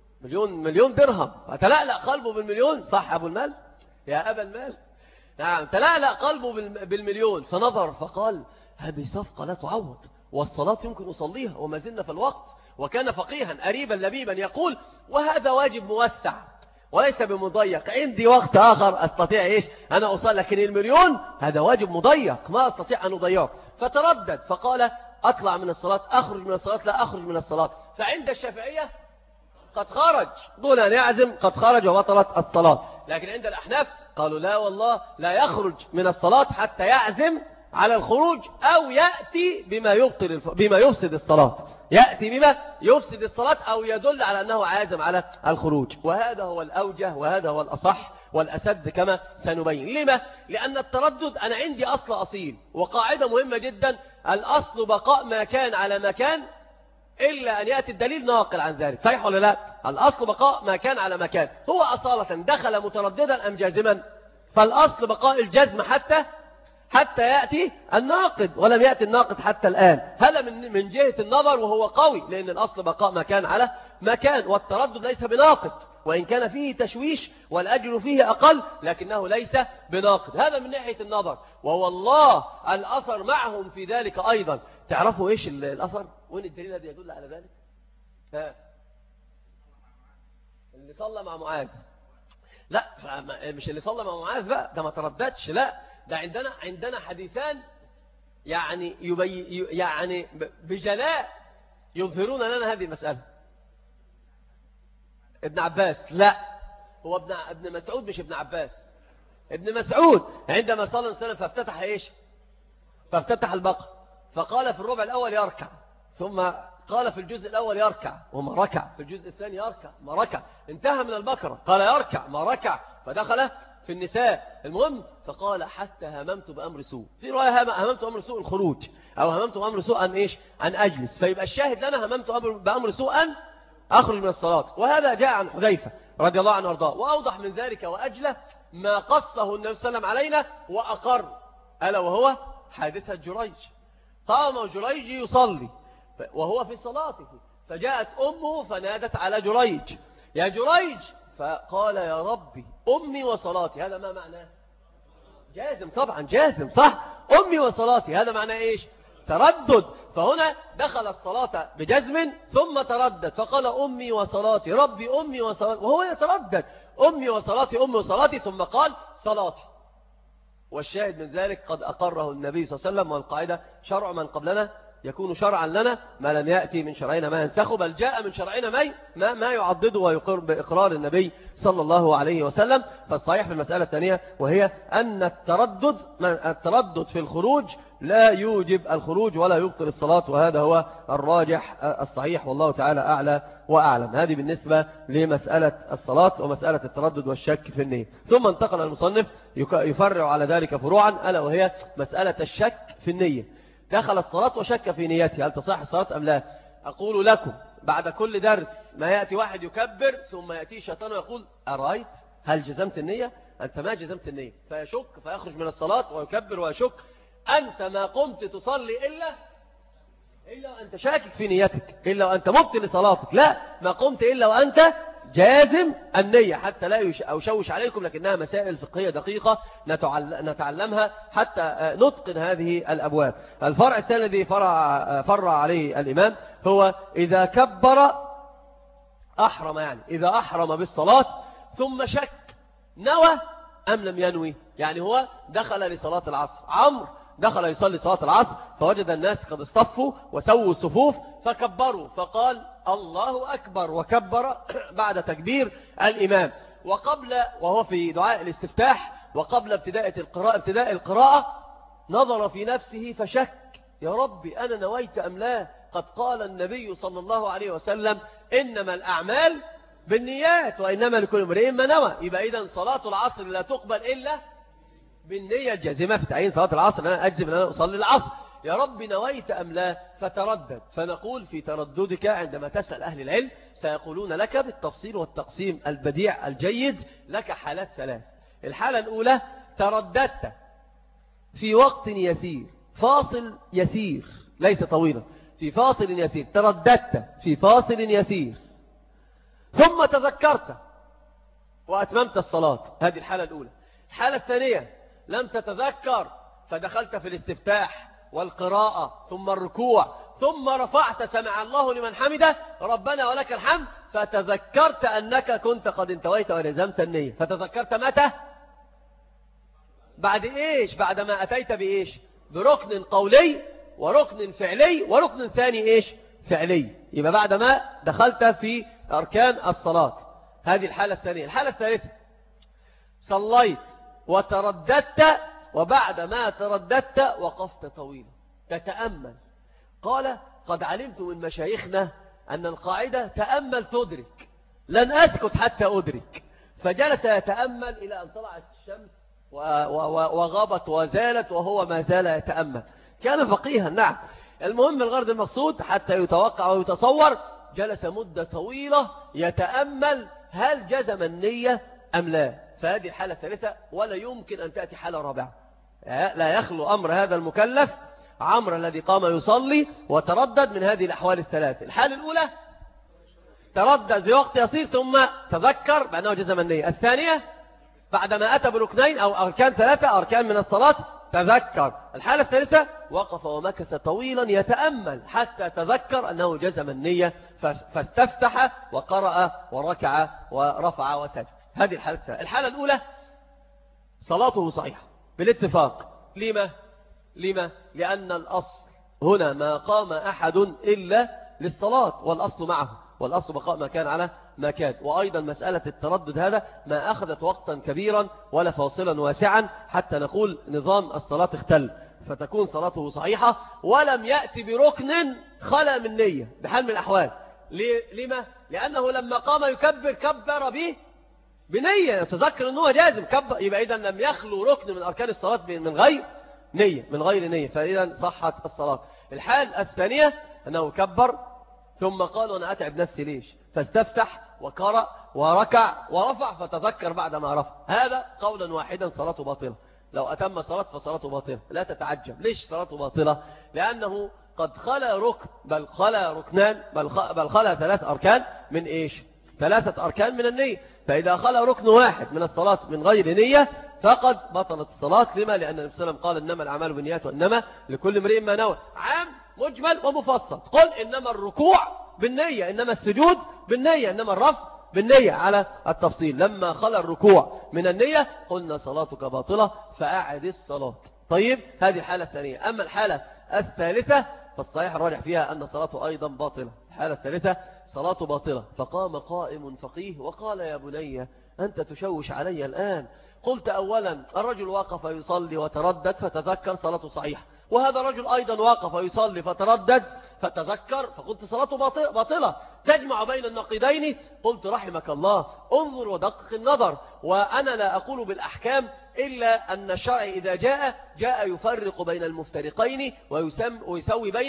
مليون درهم، فتلألأ قلبه بالمليون. صح أبو المال يا أبا المال؟ نعم، تلألأ قلبه بالمليون. فنظر فقال هذه صفقة لا تعوض، والصلاة يمكن أصليها وما زلنا في الوقت. وكان فقيها أريبا لبيبا يقول وهذا واجب موسع وليس بمضيق، عندي وقت آخر أستطيع أنا أصلي، لكن المليون هذا واجب مضيق ما أستطيع أن أضيعه. فتردد فقال أطلع من الصلاة، أخرج من الصلاة، لا أخرج من الصلاة. فعند الشافعية قد خرج دون أن يعزم، قد خرج وبطلت الصلاة. لكن عند الأحناف قالوا لا والله لا يخرج من الصلاة حتى يعزم على الخروج أو يأتي بما يفسد الصلاة، يأتي بما يفسد الصلاة أو يدل على أنه عازم على الخروج. وهذا هو الأوجه وهذا هو الأصح والأسد كما سنبين. لما؟ لأن التردد أنا عندي أصيل وقاعدة مهمة جدا، الأصل بقاء ما كان على مكان إلا أن يأتي الدليل ناقل عن ذلك. صحيح ولا لا؟ الأصل بقاء ما كان على مكان. هو أصالة دخل مترددا أم جازما؟ فالأصل بقاء الجزم حتى يأتي الناقد، ولم يأتي الناقد حتى الآن. هذا من جهة النظر وهو قوي، لأن الأصل بقاء ما كان على مكان، والتردد ليس بناقد، وإن كان فيه تشويش والأجر فيه أقل لكنه ليس بناقد. هذا من ناحية النظر. ووالله الأثر معهم في ذلك أيضا. تعرفوا إيش الأثر؟ وين الدليل الذي يدل على ذلك؟ اللي صلى مع معاذ، لا مش اللي صلى مع معاذ بقى، ده ما ترددش، لا ده عندنا حديثان يعني بجلاء يظهرون لنا هذه المسألة. ابن عباس، لا هو ابن مسعود مش ابن عباس. ابن مسعود عندما صلى الله عليه وسلم فافتتح البقرة، فقال في الربع الأول يركع، ثم قال في الجزء الأول يركع وما ركع، في الجزء الثاني يركع ما ركع، انتهى من البقرة قال يركع ما ركع، فدخل في النساء. المهم فقال حتى هممت بأمر سوء، في رواية هممت بأمر سوء الخروج، أو هممت بأمر سوء أن أجلس. فيبقى الشاهد لنا هممت بأمر سوء أن أخرج من الصلاة. وهذا جاء عن حذيفة رضي الله عنه وارضاه. وأوضح من ذلك وأجله ما قصه النبي صلى الله عليه وسلم علينا وأقر، ألا وهو حادثة جريج. قام جريج يصلي وهو في صلاته، فجاءت أمه فنادت على جريج يا جريج، فقال يا ربي أمي وصلاتي. هذا ما معناه؟ جازم طبعا، جازم صح. أمي وصلاتي هذا معناه إيش؟ تردد. فهنا دخل الصلاة بجزم ثم تردد فقال أمي وصلاتي، ربي أمي وصلاتي، وهو يتردد أمي وصلاتي أمي وصلاتي، ثم قال صلاتي. والشاهد من ذلك قد أقره النبي صلى الله عليه وسلم. والقاعدة شرع من قبلنا يكون شرعا لنا، ما لم يأتي من شرعنا ما ينسخه، بل جاء من شرعنا ما يعضده ويقر بإقرار النبي صلى الله عليه وسلم. فالصحيح في المسألة الثانية وهي أن التردد في الخروج لا يوجب الخروج ولا يبطل الصلاة، وهذا هو الراجح الصحيح والله تعالى أعلى وأعلم. هذه بالنسبة لمسألة الصلاة ومسألة التردد والشك في النية. ثم انتقل المصنف يفرع على ذلك فروعا، ألا وهي مسألة الشك في النية. دخل الصلاة وشك في نيته، هل تصح الصلاة أم لا؟ أقول لكم بعد كل درس ما يأتي واحد يكبر ثم يأتي شيطان ويقول أرأيت هل جزمت النية؟ أنت ما جزمت النية، فيشك فيخرج من الصلاة ويكبر ويشك. أنت ما قمت تصلي إلا وأنت شاكك في نيتك، إلا وأنت مبطل لصلاتك. لا، ما قمت إلا وأنت جازم النية، حتى لا أشوش عليكم، لكنها مسائل فقهية دقيقة نتعلمها حتى نتقن هذه الأبواب. الفرع الثاني الذي فرع عليه الإمام هو إذا كبر أحرم، يعني إذا أحرم بالصلاة ثم شك نوى أم لم ينوي. يعني هو دخل لصلاة العصر، عمرو دخل يصلي صلاة العصر فوجد الناس قد اصطفوا وسووا الصفوف فكبروا، فقال الله أكبر وكبر بعد تكبير الإمام، وهو في دعاء الاستفتاح وقبل ابتداء القراءة نظر في نفسه فشك، يا ربي أنا نويت أم لا؟ قد قال النبي صلى الله عليه وسلم إنما الأعمال بالنيات وإنما لكل امرئ ما نوى. يبقى إذن صلاة العصر لا تقبل إلا بالنية الجازمة في تعيين صلاة العصر، أنا أجزم أن أنا أصلي العصر، يا رب نويت أم لا؟ فتردد. فنقول في ترددك عندما تسأل أهل العلم سيقولون لك بالتفصيل والتقسيم البديع الجيد لك حالات ثلاث. الحالة الأولى ترددت في وقت يسير، فاصل يسير ليس طويلا، في فاصل يسير، ترددت في فاصل يسير ثم تذكرت وأتممت الصلاة، هذه الحالة الأولى. الحالة الثانية لم تتذكر فدخلت في الاستفتاح والقراءة ثم الركوع ثم رفعت سمع الله لمن حمده ربنا ولك الحمد، فتذكرت أنك كنت قد انتويت ولزمت النية. فتذكرت متى؟ بعد إيش؟ بعد ما أتيت بإيش؟ بركن قولي وركن فعلي وركن ثاني إيش؟ فعلي. يبقى بعد ما دخلت في أركان الصلاة. هذه الحالة الثانية. الحالة الثالثة صليت وترددت، وبعد ما ترددت وقفت طويلا تتأمل. قال قد علمت من مشايخنا أن القاعدة تأمل تدرك، لن أسكت حتى أدرك. فجلس يتأمل إلى أن طلعت الشمس وغابت وزالت وهو ما زال يتأمل. كان فقيها نعم. المهم الغرض المقصود حتى يتوقع ويتصور، جلس مدة طويلة يتأمل هل جزم النية أم لا. فهذه الحالة الثالثة، ولا يمكن أن تأتي حالة رابعة. لا يخلو أمر هذا المكلف عمرو الذي قام يصلي وتردد من هذه الأحوال الثلاث. الحالة الأولى تردد بوقت يصير ثم تذكر بأنه جزم النية. الثانية بعدما أتى بركنين أو أركان ثلاثة أركان من الصلاة تذكر. الحالة الثالثة وقف ومكث طويلا يتأمل حتى تذكر أنه جزم النية فاستفتح وقرأ وركع ورفع وسجد. هذه الحالة الثالثة. الحالة الأولى صلاته صحيحة بالاتفاق. لما؟ لأن الأصل هنا ما قام أحد إلا للصلاة والأصل معه، والأصل بقاء ما كان على ما كان. وأيضا مسألة التردد هذا ما أخذت وقتا كبيرا ولا فاصلا واسعا حتى نقول نظام الصلاة اختل، فتكون صلاته صحيحة ولم يأتي بركن خلا من نية بحال من الأحوال. لما؟ لأنه لما قام يكبر كبر به بنية، يتذكر أنه جازم كبر، يبقى إذن لم يخلو ركن من أركان الصلاة من غير نية، فإذا صحت الصلاة. الحال الثانية أنه كبر ثم قال وأنا أتعب نفسي ليش، فاستفتح وقرأ وركع ورفع فتذكر بعد ما رفع. هذا قولا واحدا صلاته باطلة. لو أتم صلاة فصلاته باطلة. لا تتعجب ليش صلاته باطلة، لأنه قد خلى ركن بل خلى ركنان بل خلى 3 أركان من إيش؟ 3 أركان من النية. فإذا خلى ركن واحد من الصلاة من غير نية فقد بطلت الصلاة. لما؟ لأن النبي صلى الله عليه وسلم قال إنما الأعمال بالنيات وإنما لكل امرئ ما نوى. عام مجمل ومفصل. قل إنما الركوع بالنية، إنما السجود بالنية، إنما الرفع بالنية على التفصيل. لما خلى الركوع من النية قلنا صلاتك باطلة فأعد الصلاة. طيب هذه الحالة الثانية. أما الحالة الثالثة فالصحيح الراجح فيها أن صلاته أيضا باطلة. الحالة الثالثة صلاته باطلة. فقام قائم فقيه وقال يا بني أنت تشوش علي الآن. قلت أولا الرجل وقف يصلي وتردد فتذكر صلاته صحيحة، وهذا الرجل أيضا وقف يصلي فتردد فتذكر فقلت صلاته باطلة. تجمع بين النقيضين. قلت رحمك الله انظر ودقق النظر. وأنا لا أقول بالأحكام إلا أن الشرع إذا جاء يفرق بين المفترقين ويسوي بين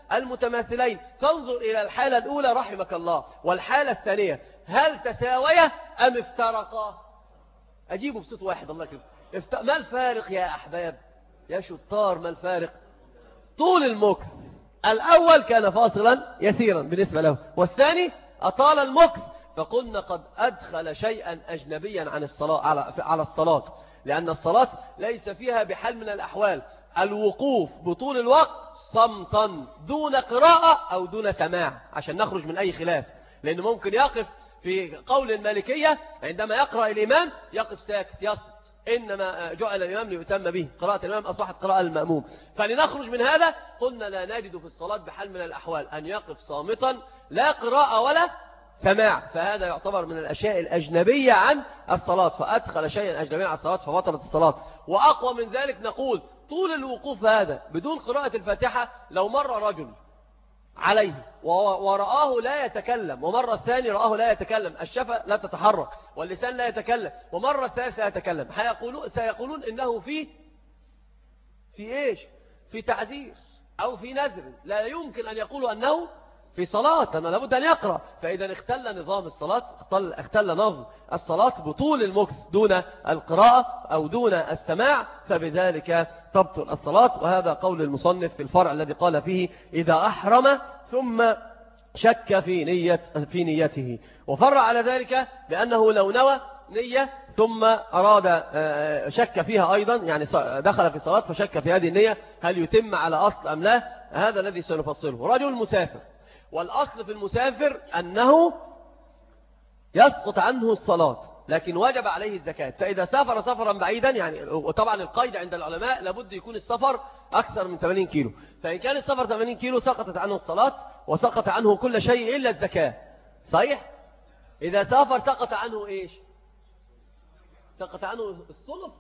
المتماثلين فانظر إلى الحالة الأولى رحمك الله والحالة الثانية هل تساويا أم افترقا؟ أجيبه بصوت واحد الله يكرمك. ما الفارق يا أحباب يا شطار؟ ما الفارق؟ طول المكث الأول كان فاصلا يسيرا بالنسبة له، والثاني أطال المكث، فقلنا قد أدخل شيئا أجنبيا عن الصلاة على الصلاة، لأن الصلاة ليس فيها بحال من الأحوال الوقوف بطول الوقت صمتا دون قراءة أو دون سماع، عشان نخرج من أي خلاف، لأنه ممكن يقف في قول المالكية عندما يقرأ الإمام يقف ساكت يصمت، إنما جعل الإمام ليتم به، قراءة الإمام أصبحت قراءة المأموم. فلنخرج من هذا قلنا لا نجد في الصلاة بحال من الأحوال أن يقف صامتا لا قراءة ولا سماع، فهذا يعتبر من الأشياء الأجنبية عن الصلاة، فأدخل شيئا أجنبيا عن الصلاة فبطلت الصلاة. وأقوى من ذلك نقول طول الوقوف هذا بدون قراءة الفاتحة، لو مر رجل عليه ورآه لا يتكلم، ومرة الثاني رآه لا يتكلم، الشفة لا تتحرك واللسان لا يتكلم، ومرة الثالثة لا يتكلم، سيقولون إنه في إيش؟ في تعذير أو في نذر، لا يمكن أن يقولوا أنه في صلاة، أنا لابد أن يقرأ. فإذا اختل نظام الصلاة، اختل نظم الصلاة بطول المكث دون القراءة أو دون السماع، فبذلك تبطل الصلاة. وهذا قول المصنف في الفرع الذي قال فيه إذا أحرم ثم شك في نيته، وفرع على ذلك بأنه لو نوى نية ثم أراد شك فيها أيضا، يعني دخل في صلاة فشك في هذه النية هل يتم على أصل أم لا، هذا الذي سنفصله. رجل مسافر، والأصل في المسافر أنه يسقط عنه الصلاة لكن وجب عليه الزكاة، فإذا سافر سفرا بعيدا، يعني وطبعا القيد عند العلماء لابد يكون السفر أكثر من 80 كيلو، فإن كان السفر 80 كيلو سقطت عنه الصلاة وسقط عنه كل شيء إلا الزكاة، صحيح؟ إذا سافر سقط عنه إيش؟ سقط عنه الثلث،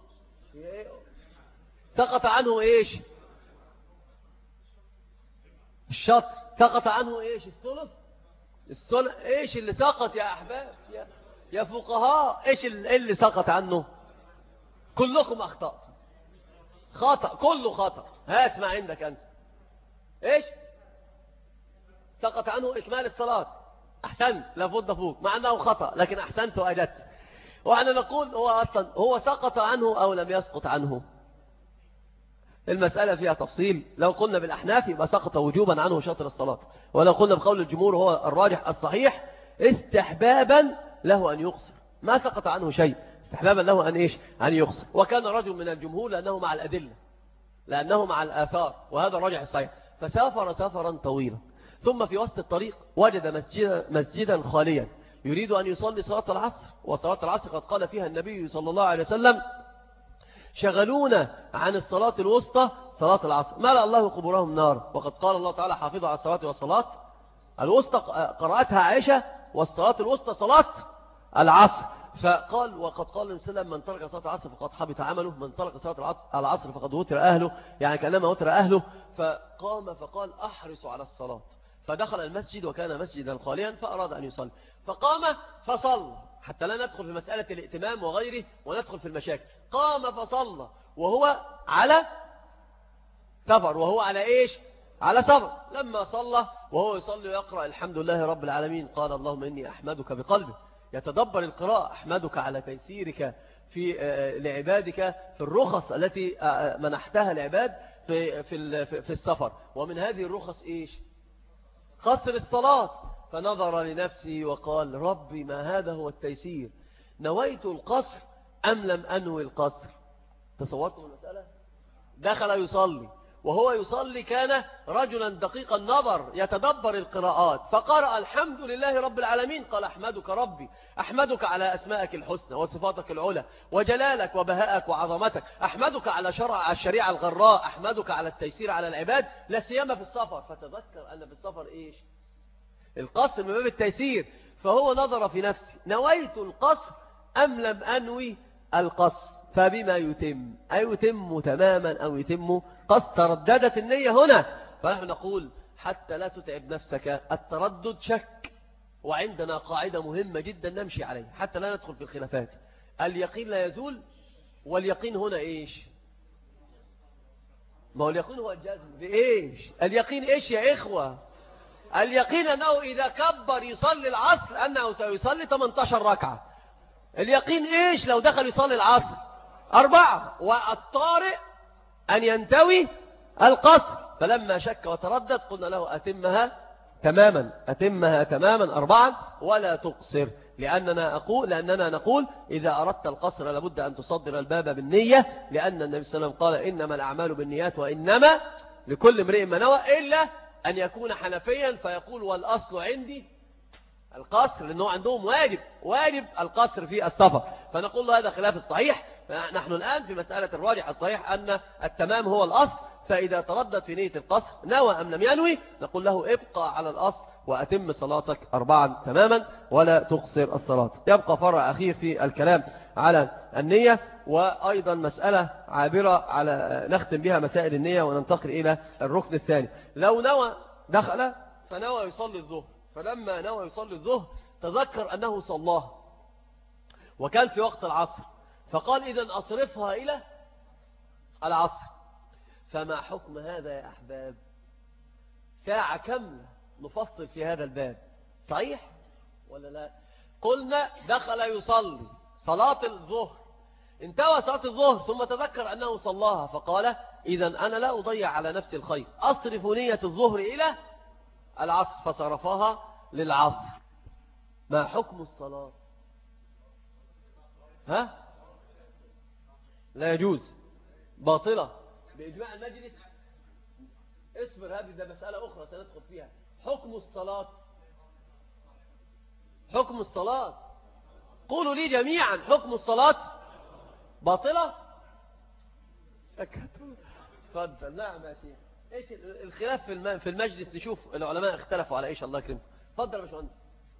سقط عنه إيش؟ الشطر، سقط عنه إيش؟ الثلث. إيش اللي سقط يا أحباب يا فقهاء؟ إيش اللي سقط عنه؟ كلكم أخطأ، خطأ، كله خطأ. هات ما عندك أنت. إيش سقط عنه؟ إكمال الصلاة. أحسنت، لابد فوق، مع أنه خطأ لكن أحسنت وأجدت. وأنا نقول هو سقط عنه أو لم يسقط عنه؟ المسألة فيها تفصيل. لو قلنا بالأحناف يبقى سقط وجوبا عنه شطر الصلاة، ولو قلنا بقول الجمهور هو الراجح الصحيح استحبابا له أن يقصر، ما سقط عنه شيء، استحبابا له أن إيش؟ أن يقصر. وكان رجل من الجمهور لأنه مع الأدلة، لأنه مع الآثار، وهذا الراجح الصحيح. فسافر سفرا طويلا ثم في وسط الطريق وجد مسجدا خاليا يريد أن يصلي صلاة العصر، وصلاة العصر قد قال فيها النبي صلى الله عليه وسلم شغلونا عن الصلاة الوسطى صلاة العصر ملأ الله قبورهم نار، وقد قال الله تعالى حافظوا على الصلاة والصلاة الوسطى قرأتها عائشة، والصلاة الوسطى صلاة العصر. فقال وقد قال النبي صلى الله عليه وسلم من ترك صلاة العصر فقد حبط عمله، من ترك صلاة العصر فقد وتر أهله، يعني كأنما وتر أهله. فقام فقال أحرص على الصلاة، فدخل المسجد وكان مسجدا خاليا فأراد أن يصلي، فقام فصلى، حتى لا ندخل في مسألة الائتمام وغيره وندخل في المشاكل. قام فصلى وهو على سفر، وهو على إيش؟ على سفر. لما صلى وهو يصلي ويقرأ الحمد لله رب العالمين قال اللهم إني أحمدك بقلبي، يتدبر القراءة، أحمدك على تيسيرك في لعبادك في الرخص التي منحتها العباد في السفر. ومن هذه الرخص إيش؟ قصر الصلاة. فنظر لنفسه وقال ربي ما هذا هو التيسير، نويت القصر أم لم أنوي القصر؟ تصورتوا المسألة؟ دخل يصلي، وهو يصلي كان رجلا دقيق النظر يتدبر القراءات، فقرأ الحمد لله رب العالمين قال أحمدك ربي، أحمدك على أسمائك الحسنى وصفاتك العلى وجلالك وبهائك وعظمتك، أحمدك على الشريعة الغراء، أحمدك على التيسير على العباد لا سيما في السفر. فتذكر أن في السفر إيش؟ القصر من باب التيسير. فهو نظر في نفسه نويت القصر أم لم أنوي القصر، فبما يتم؟ أيتم تماما أو يتم قد ترددت النية هنا. فنحن نقول حتى لا تتعب نفسك، التردد شك، وعندنا قاعدة مهمة جدا نمشي عليها حتى لا ندخل في الخلافات. اليقين لا يزول، واليقين هنا إيش؟ ما هو اليقين هو الجزم بإيش؟ اليقين إيش يا إخوة؟ اليقين أنه إذا كبر يصلي العصر أنه سيصلي 18 ركعة. اليقين إيش لو دخل يصلي العصر 4، والطارئ أن ينتوي القصر. فلما شك وتردد قلنا له أتمها تماما 4 ولا تقصر، لأننا نقول إذا أردت القصر لابد أن تصدر الباب بالنية، لأن النبي صلى الله عليه وسلم قال إنما الأعمال بالنيات وإنما لكل امرئ ما نوى، إلا أن يكون حنفيا فيقول والأصل عندي القصر، لأنه عندهم واجب القصر في السفر. فنقول له هذا خلاف الصحيح. نحن الآن في مسألة الراجح الصحيح أن التمام هو الأصل، فإذا تردد في نية القصر نوى أم لم ينوي نقول له ابقى على الأصل وأتم صلاتك 4 تماما ولا تقصر الصلاة. يبقى فرع أخير في الكلام على النية، وأيضا مسألة عابرة على نختم بها مسائل النية وننتقل إلى الركن الثاني. لو نوى دخل فنوى يصلي الظهر، فلما نوى يصلي الظهر تذكر أنه صلاه وكان في وقت العصر، فقال إذن أصرفها إلى العصر. فما حكم هذا يا أحباب؟ ساعة كاملة نفصل في هذا الباب، صحيح ولا لا؟ قلنا دخل يصلي صلاة الظهر، انتهى صلاة الظهر ثم تذكر أنه صلاها، فقال إذن أنا لا أضيع على نفسي الخير، أصرف نية الظهر إلى العصر، فصرفها للعصر. ما حكم الصلاة؟ لا يجوز، باطلة بإجماع المجلس. اصبر، هذه ده مسألة أخرى سندخل فيها. حكم الصلاة قولوا لي جميعا، حكم الصلاة باطلة. سكتوا. تفضل. نعم يا شيخ. ايش الخلاف في المجلس؟ نشوف العلماء اختلفوا على ايش. الله يكرمك. تفضل يا باشمهندس.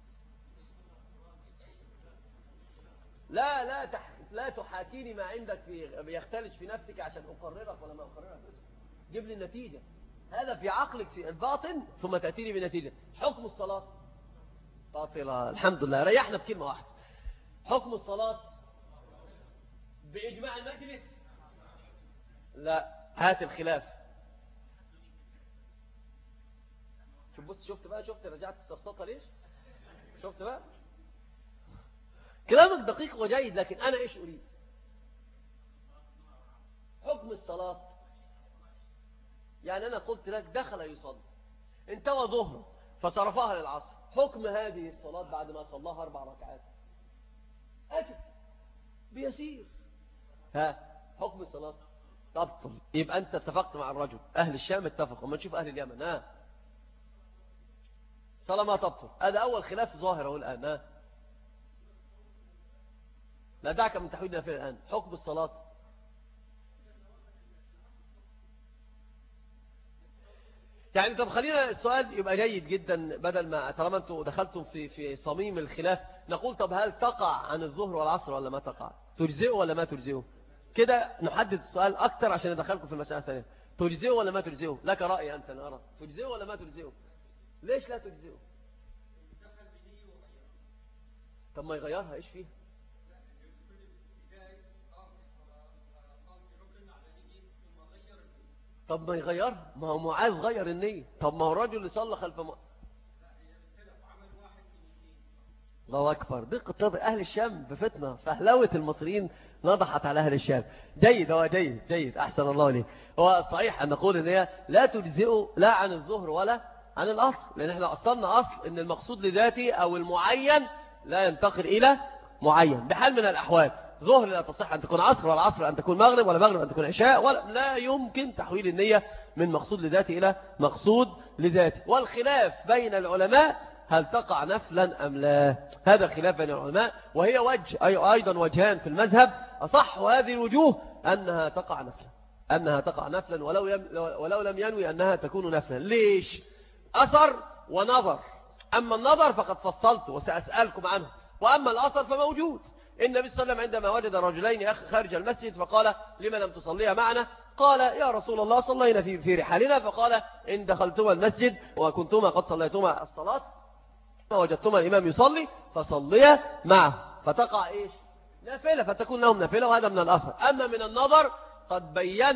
لا تحاكيني ما عندك بيختلج في نفسك عشان أقررك ولا ما أقررك. جيب لي النتيجة، هذا في عقلك في الباطن، ثم تأتيني بنتيجة. حكم الصلاة باطلة. الحمد لله ريحنا بكلمة واحدة. حكم الصلاة بإجماع المجلس. لا، هات الخلاف. شفت رجعت السفسطة ليش؟ شفت بقى كلامك دقيق وجيد، لكن أنا إيش أريد؟ حكم الصلاة يعني أنا قلت لك دخل يصلي، انتوى ظهره فصرفها للعصر، حكم هذه الصلاة بعد ما صلاها 4 ركعات أكد بيسير. حكم الصلاة تبطل. يبقى أنت اتفقت مع الرجل، أهل الشام اتفقوا، وما نشوف أهل اليمن الصلاة ما تبطل. هذا أول خلاف ظاهر الآن. لا دعك من تحويلنا في الآن. حكم الصلاة يعني. طب خلينا السؤال يبقى جيد جدا، بدل ما طالما انتم دخلتم في صميم الخلاف نقول طب هل تقع عن الظهر والعصر ولا ما تقع؟ تجزئه ولا ما تجزئه؟ كده نحدد السؤال أكتر عشان ندخلكم في المسألة الثانية. تجزئه ولا ما تجزئه؟ لك رأي أنت نرى. تجزئه ولا ما تجزئه؟ ليش لا تجزئه؟ طب ما يغيرها، إيش فيه؟ طب ما يغيرها، ما هو معاذ غير النية. طب ما هو الرجل اللي صلى خلف الله أكبر. بقطب أهل الشام بفتنة، فهلوة المصريين نضحت على أهل الشام. جيد، هو جيد أحسن الله ليه. هو صحيح أن نقول إن هي لا تجزئ لا عن الظهر ولا عن الأصل، لأن احنا أصلنا أصل إن المقصود لذاته أو المعين لا ينتقل إلى معين بحال من الأحوال. ظهر لا تصح أن تكون عصر، ولا عصر أن تكون مغرب، ولا مغرب أن تكون عشاء، ولا لا يمكن تحويل النية من مقصود لذاته إلى مقصود لذاته. والخلاف بين العلماء هل تقع نفلا أم لا؟ هذا خلاف بين العلماء، وهي وجه أيضا وجهان في المذهب. أصح هذه الوجوه أنها تقع نفلا ولو لم ينوي أنها تكون نفلا. ليش؟ أثر ونظر. أما النظر فقد فصلت وسأسألكم عنه، وأما الأثر فموجود. النبي صلى الله عليه وسلم عندما وجد رجلين خارج المسجد فقال لما لم تصليا معنا؟ قال يا رسول الله صلينا في رحالنا. فقال إن دخلتما المسجد وكنتما قد صليتما الصلاة ووجدتما الإمام يصلي فصليا معه، فتقع إيش؟ نافلة، فتكون لهم نافلة، وهذا من الأثر. أما من النظر قد بينا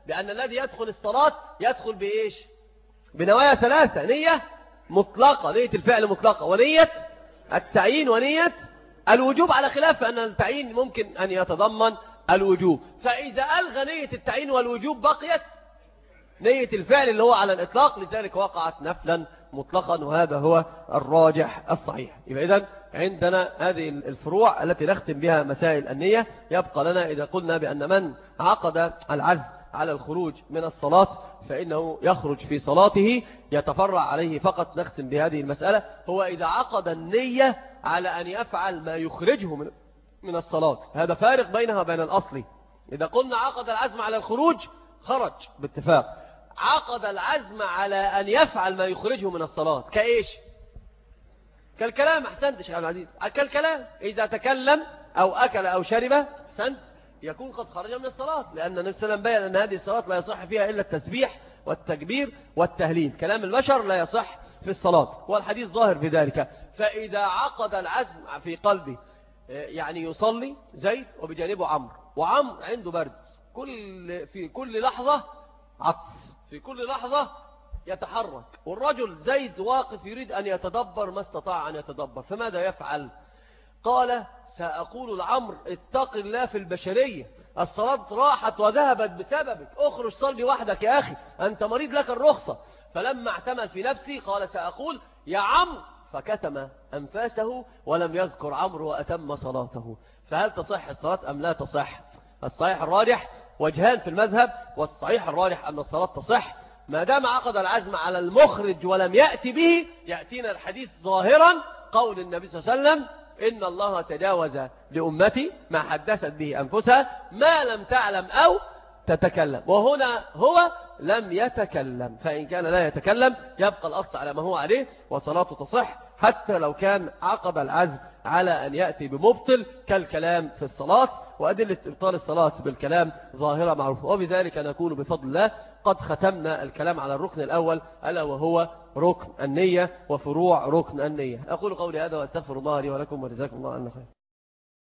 بأن الذي يدخل الصلاة يدخل بإيش؟ بنوايا ثلاثة: نية مطلقة، نية الفعل مطلقة، ونية التعيين، ونية الوجوب، على خلاف أن التعيين ممكن أن يتضمن الوجوب. فإذا ألغى نية التعيين والوجوب بقيت نية الفعل اللي هو على الإطلاق، لذلك وقعت نفلا مطلقا، وهذا هو الراجح الصحيح. يبقى إذن عندنا هذه الفروع التي نختم بها مسائل النية. يبقى لنا إذا قلنا بأن من عقد العزم على الخروج من الصلاة فإنه يخرج في صلاته، يتفرع عليه فقط نختم بهذه المسألة هو إذا عقد النية على أن يفعل ما يخرجه من الصلاة. هذا فارق بينها وبين الأصل. إذا قلنا عقد العزم على الخروج خرج باتفاق. عقد العزم على أن يفعل ما يخرجه من الصلاة كإيش؟ كالكلام. أحسنت شيخ عبد العزيز، كالكلام. إذا تكلم أو أكل أو شرب أحسنت يكون قد خرج من الصلاة، لأن النبي صلى الله عليه وسلم بيّن أن هذه الصلاة لا يصح فيها إلا التسبيح والتكبير والتهليل. كلام البشر لا يصح في الصلاة، والحديث ظاهر في ذلك. فإذا عقد العزم في قلبه، يعني يصلي زيد وبجانبه عمرو، وعمرو عنده برد، في كل لحظة عطس، في كل لحظة يتحرك، والرجل زيد واقف يريد أن يتدبر ما استطاع أن يتدبر، فماذا يفعل؟ قال: سأقول العمر اتق الله في البشرية، الصلاة راحت وذهبت بسببك، اخرج صلي وحدك يا أخي، أنت مريض لك الرخصة. فلما اعتمل في نفسي قال: سأقول يا عمرو، فكتم أنفاسه ولم يذكر عمرو وأتم صلاته. فهل تصح الصلاة أم لا تصح؟ الصحيح الراجح وجهان في المذهب، والصحيح الراجح أن الصلاة تصح ما دام عقد العزم على المخرج ولم يأتي به. يأتينا الحديث ظاهرا قول النبي صلى الله عليه وسلم: إن الله تجاوز لأمتي ما حدثت به أنفسها ما لم تعلم أو تتكلم. وهنا هو لم يتكلم، فإن كان لا يتكلم يبقى الأصل على ما هو عليه وصلاته تصح، حتى لو كان عقد العزم على أن يأتي بمبطل كالكلام في الصلاة. وأدلة إبطال الصلاة بالكلام ظاهرة معروفة. وبذلك نكون بفضل الله قد ختمنا الكلام على الركن الأول، ألا وهو ركن النية وفروع ركن النية. أقول قولي هذا وأستغفر الله لي ولكم، وجزاكم الله عنا خير.